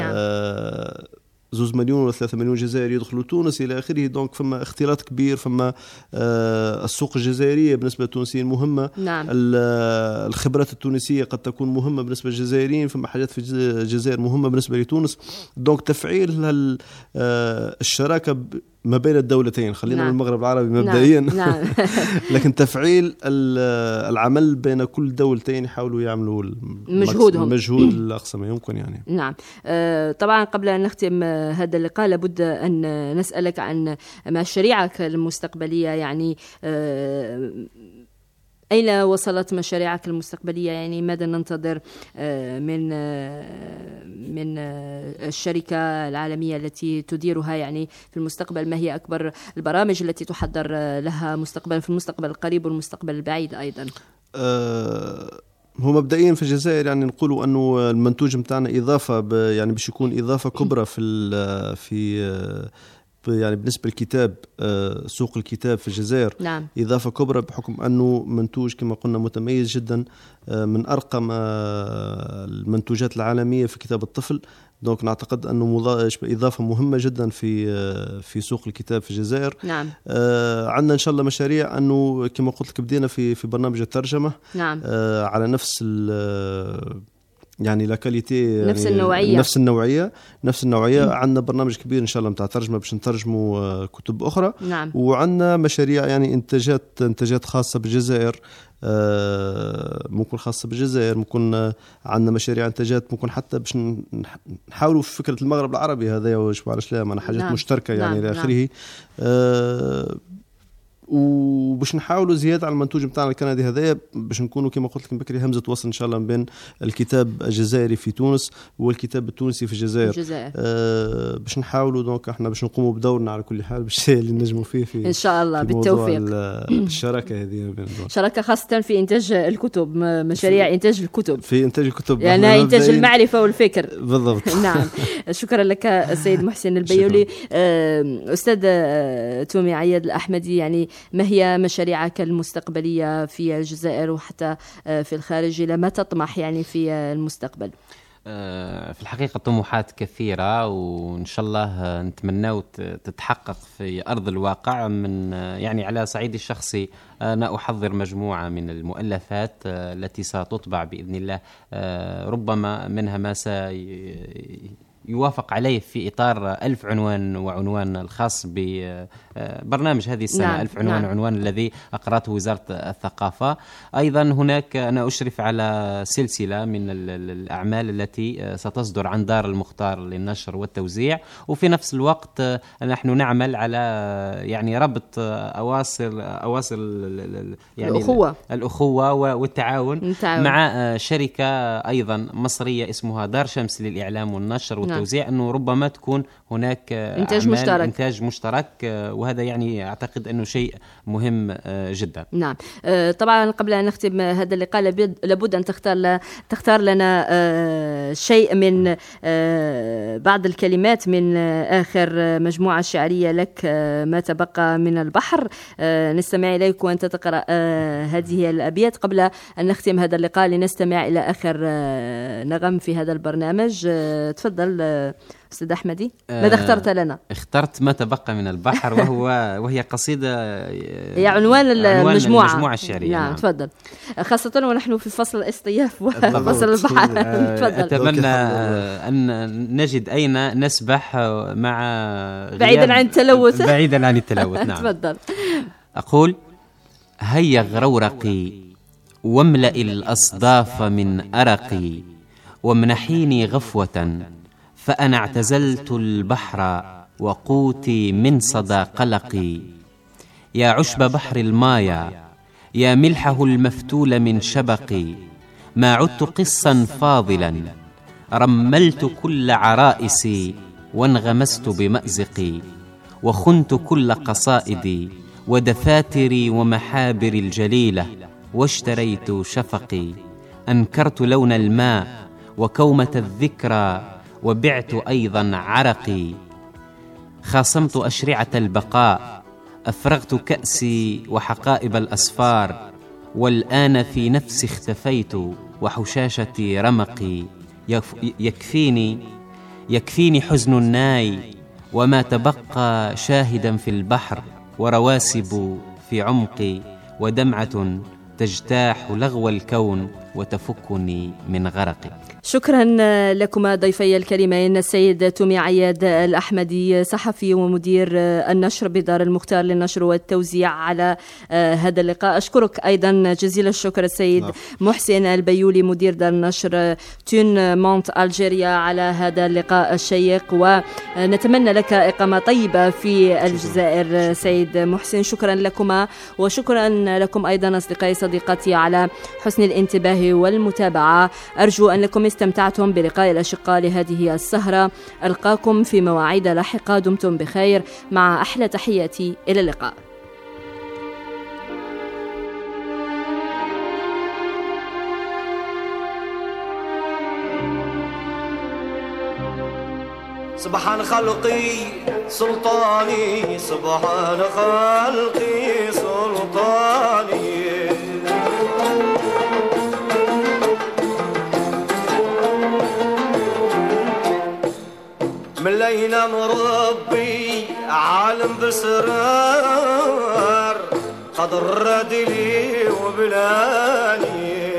2 مليون ولا 3 مليون جزائري يدخلوا تونس إلى آخره. دونك فما اختلاط كبير، فما السوق الجزائرية بالنسبة للتونسيين مهمة. الخبرات التونسية قد تكون مهمة بالنسبة للجزائريين، فما حاجات في الجزائر مهمة بالنسبة لتونس. دونك تفعيل الشراكة ما بين الدولتين، خلينا نعم. من المغرب العربي مبدئيا. نعم. لكن تفعيل العمل بين كل دولتين، يحاولوا يعملوا مجهود الأقصى ما يمكن يعني. نعم. طبعا قبل أن نختم هذا اللقاء لابد أن نسألك عن مشاريعك المستقبلية، يعني أين وصلت مشاريعك المستقبلية؟ يعني ماذا ننتظر من الشركة العالمية التي تديرها يعني في المستقبل؟ ما هي أكبر البرامج التي تحضر لها مستقبلا في المستقبل القريب والمستقبل البعيد أيضا؟ هو مبدئيا في الجزائر يعني نقولوا أنه المنتوج متاعنا إضافة يعني باش يكون إضافة كبرى في يعني بالنسبة للكتاب، سوق الكتاب في الجزائر. نعم. إضافة كبرى بحكم أنه منتوج كما قلنا متميز جدا، من أرقى المنتوجات العالمية في كتاب الطفل. دونك نعتقد أنه إضافة مهمة جدا في سوق الكتاب في الجزائر. نعم. عندنا إن شاء الله مشاريع أنه كما قلت لك بدينا في برنامج الترجمة. نعم. على نفس يعني لا كاليتي، نفس النوعية. عندنا برنامج كبير إن شاء الله متاع ترجمة باش نترجموا كتب أخرى. نعم. وعندنا مشاريع يعني إنتاجات خاصة بالجزائر، ممكن خاصة بالجزائر، ممكن عندنا مشاريع إنتاجات ممكن حتى باش نحاولوا في فكرة المغرب العربي هذا وش على شلام أنا حاجات مشتركة يعني إلى آخره. وباش نحاولوا زيادة على المنتوج متاعنا الكندي هذايا باش نكونوا كما قلت لك بكري همزة وصل إن شاء الله بين الكتاب الجزائري في تونس والكتاب التونسي في الجزائر. باش نحاولوا دونك احنا باش نقوموا بدورنا على كل حال بالشيء اللي نجموا فيه في إن شاء الله بالتوفيق. الشراكة هذه شراكة خاصة في إنتاج الكتب، مشاريع إنتاج الكتب، في إنتاج الكتب يعني إنتاج المعرفة والفكر. بالضبط. نعم. شكرا لك السيد محسن البيولي. أستاذ تومي عياد الأحمدي، يعني ما هي مشاريعك المستقبلية في الجزائر وحتى في الخارج؟ إلى ما تطمح يعني في المستقبل؟ في الحقيقة طموحات كثيرة، وإن شاء الله نتمنى تتحقق في أرض الواقع. من يعني على صعيد الشخصي أنا أحضر مجموعة من المؤلفات التي ستطبع بإذن الله، ربما منها ما يوافق عليه في إطار 1000 عنوان وعنوان الخاص ببرنامج هذه السنة. نعم. 1000 عنوان. نعم. عنوان الذي أقرته وزارة الثقافة. أيضا هناك أنا أشرف على سلسلة من الأعمال التي ستصدر عن دار المختار للنشر والتوزيع، وفي نفس الوقت نحن نعمل على يعني ربط أواصر يعني الأخوة والتعاون مع شركة أيضا مصرية اسمها دار شمس للإعلام والنشر والتوزيع. أنه ربما تكون هناك إنتاج مشترك، وهذا يعني أعتقد أنه شيء مهم جدا. نعم. طبعا قبل أن نختم هذا اللقاء لابد أن تختار لنا شيء من بعض الكلمات من آخر مجموعة شعرية لك، ما تبقى من البحر. نستمع إليك وأنت تقرأ هذه الأبيات قبل أن نختم هذا اللقاء لنستمع إلى آخر نغم في هذا البرنامج. تفضل أستاذ أحمدي، ماذا اخترت لنا؟ اخترت ما تبقى من البحر، وهي قصيدة هي عنوان المجموعة الشعرية. نعم. تفضل، خاصة ونحن في فصل الاصطياف وفصل البحر. تفضل. أتمنى أن نجد أين نسبح مع بعيدا عن التلوث. بعيدا عن التلوث. نعم. تفضل. أقول: هيا غرورقي واملئ الأصداف من أرقي، وامنحيني غفوة فأنا اعتزلت البحر وقوتي من صدى قلقي. يا عشب بحر المايا، يا ملحه المفتول من شبقي، ما عدت قصا فاضلا، رملت كل عرائسي وانغمست بمأزقي، وخنت كل قصائدي ودفاتري ومحابري الجليلة، واشتريت شفقي، أنكرت لون الماء وكومة الذكرى، وبعت أيضا عرقي، خاصمت أشرعة البقاء، أفرغت كأسي وحقائب الأسفار، والآن في نفسي اختفيت وحشاشتي رمقي. يكفيني حزن الناي، وما تبقى شاهدا في البحر، ورواسب في عمقي، ودمعة تجتاح لغو الكون وتفكني من غرقك. شكرا لكما ضيفي الكريمين السيد تومي عياد الأحمدي صحفي ومدير النشر بدار المختار للنشر والتوزيع على هذا اللقاء. أشكرك أيضا جزيل الشكر السيد محسن البيولي مدير دار النشر تون مونت ألجيريا على هذا اللقاء الشيق، ونتمنى لك إقامة طيبة في الجزائر سيد محسن. شكرا لكما، وشكرا لكم أيضا أصدقائي صديقاتي على حسن الانتباه والمتابعة. أرجو أنكم استمتعتم بلقاء الأشقاء لهذه السهرة. ألقاكم في مواعيد لاحقة، دمتم بخير، مع أحلى تحياتي، إلى اللقاء. سبحان خلقي سلطاني، سبحان خلقي سلطاني، من لينا مربي عالم بسرار، قد رد لي وبلاني،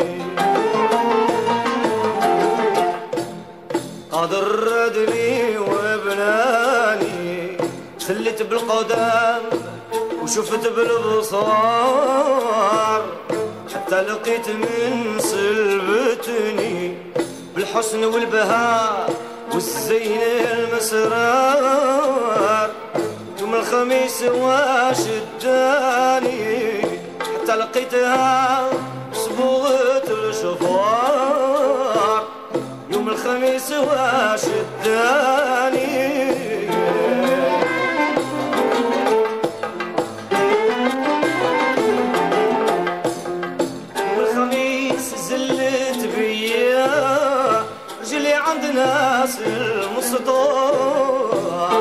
قد رد لي وبلاني، سلت بالقدام وشفت بالبصار، حتى لقيت من سلبتني بالحسن والبهاء والزين المسرار. يوم الخميس واشداني حتى لقيتها صبغة الشفار، يوم الخميس واشداني. يوم الخميس زلت بيا رجلي عند ناس المصطفى،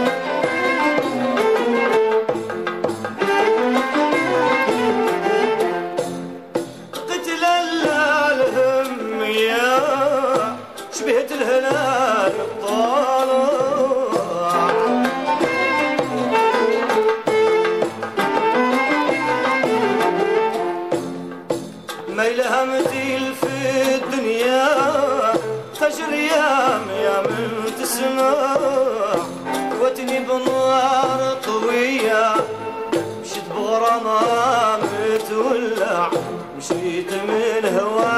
قتل الهم يا شبهت الهلال الطالع، ما يلهمتي في الدنيا فجر يا من تسمع، وتني بنار قوية مشيت بغرامة متولع، مشيت من هوا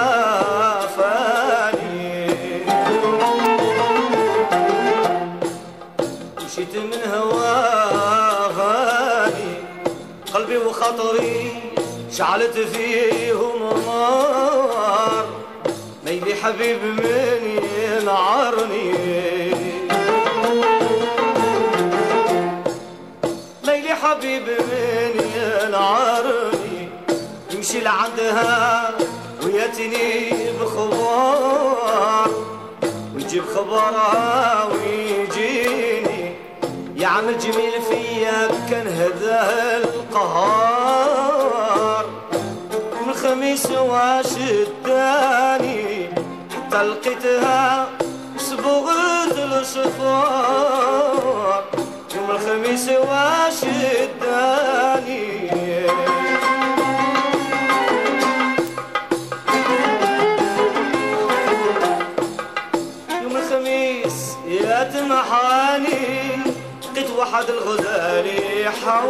فاني، مشيت من هوا فاني، قلبي وخاطري شعلت فيهم نار، ميلي حبيب من ينعرني، ميلي حبيب من ينعرني، يمشي لعندها وياتني بخبار، ويجيب خبرها ويجيني، يعمل جميل فيا كان هذا القهار. يوم الخميس واشداني حتى لقيتها صبغت الشفار، يوم الخميس واشداني. يوم الخميس يا تمحاني لقيت واحد الغزالي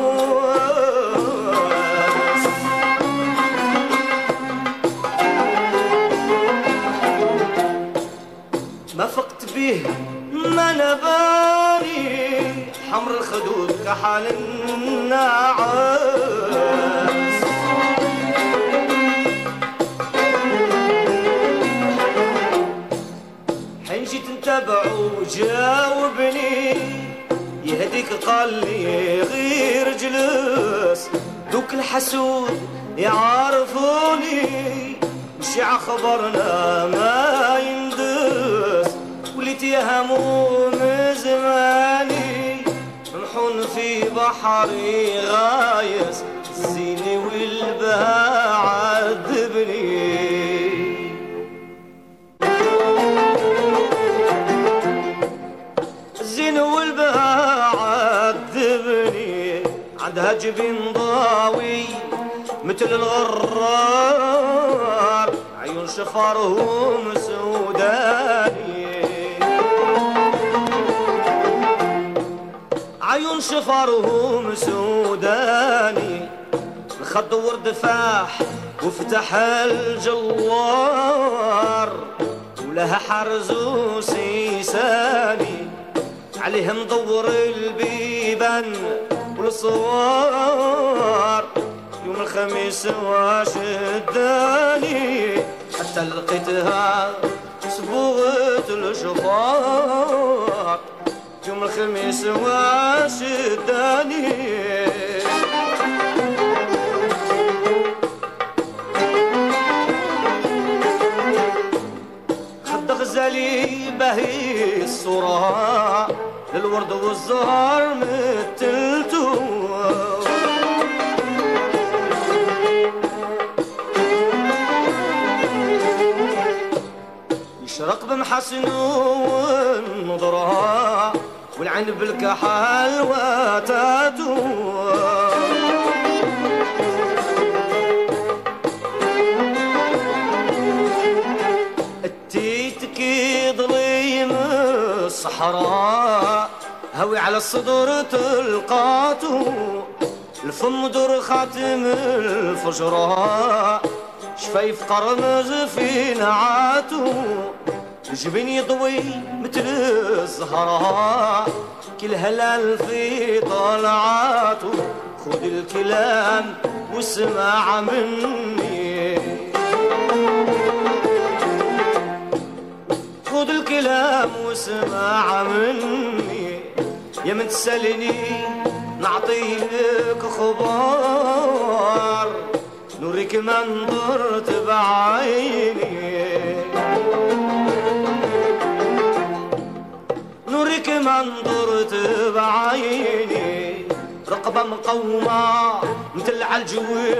حواس، ما فقت به ما نباني، حمر الخدود كحال النعاس، حين جيت نتابعه جاوبني، يهديك قال لي غير جلس، دوك الحسود يعرفوني، مشيع خبرنا ما يندس، وليت يا هموم زماني محون في بحري غايس، الزيني والبهاء عذبني، الزين والبهاء عذبني، عندها جبين ضاوي مثل الغرار عيون شفارهم سوداني عيون شفارهم سوداني الخد ورد فاح وفتح الجوار ولها حرز وسيساني عليه مدور البيبان والصوار يوم الخميس واشداني حتى لقيتها صبغة الشفار يوم الخميس واشداني خد غزالي بهي الصورة للورد والزهر مثلتو يشرق بمحسن والنظرة والعين بالكحل وتاتو التيتكي ظليم الصحراء هوي على الصدر تلقاتو الفم دور خاتم الفجراء شفايف قرمز في نعاتو الجبين يضوي مثل الزهراء كل هلال في طلعاتو خذ الكلام واسمع مني خذ الكلام واسمع مني يا من تسألني نعطيك خبار نوريك منظرت بعيني نوريك منظرت بعيني رقبة مقومة مثل عالجو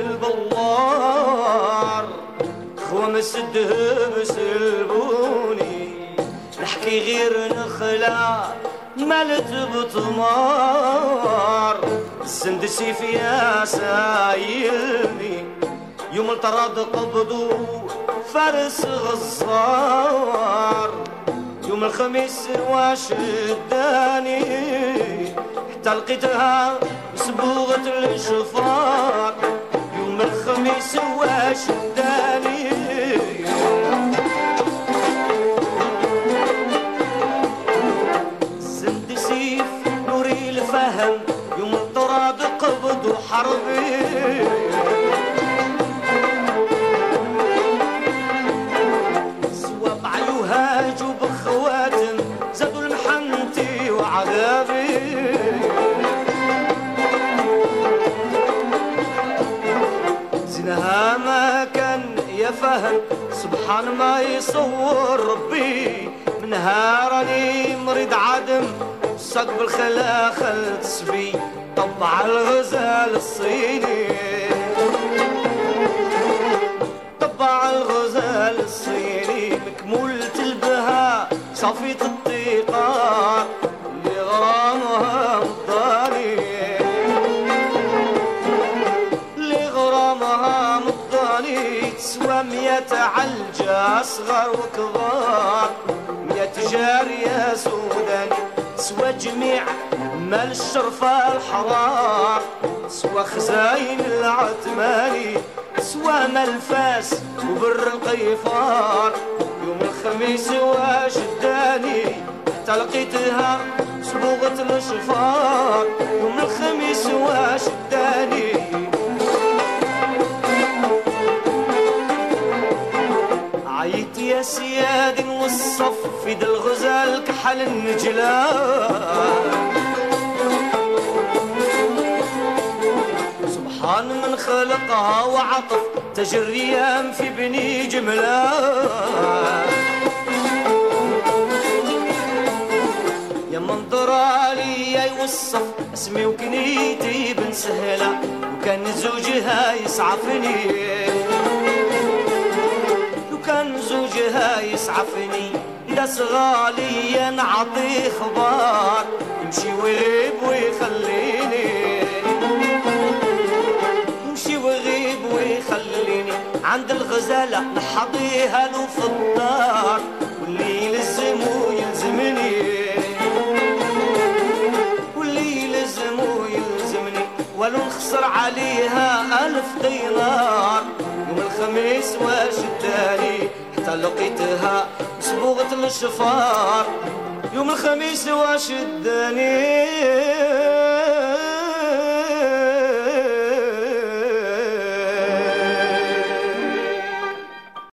البوار خوامس الدهب سلبوني نحكي غير نخلع مالت بطمار السند سيف يا سايلني يوم الطراد قبضو فارس غزار يوم الخميس واشداني حتى لقيتها صبوغة الشفار يوم الخميس واشداني زند سيف نوري الفهم يوم الطراد قبض وحربي سواب عيوهاج وبخواتم زادوا المحنتي وعذابي زينها ما كان يا فهم سبحان ما يصور ربي من نهارني مريض عدم ساق بالخلاخل تسبي طبع الغزال الصيني طبع الغزال الصيني مكمولة البهاء صافية الطيقات اللي غرامها مضاني اللي غرامها مضاني تسوى 100 علجة صغار وكبار 100 جارية سوداني تسوى جميع مال الشرفة الحرار تسوى خزاين العتماني تسوى مال فاس وبر القيفار يوم الخميس واشداني حتى لقيتها صبوغة الشفار يوم الخميس واشداني عيت يا سياد والصف في دل الغزال كحل النجلان سبحان من خلقها وعطف تجريا في بني جملان يا منظر علي يوصف اسمي وكنيتي بن سهلة وكان زوجها يسعفني وكان زوجها يسعفني إذا صغالي نعطي خبار يمشي ويغيب ويخليني يمشي ويغيب ويخليني عند الغزالة نحضيها له في الدار واللي يلزمو يلزمني واللي يلزمو يلزمني ولو نخسر عليها 1000 دينار يوم الخميس واش التاني حتى لقيتها صبوغة الشفار يوم الخميس واش الداني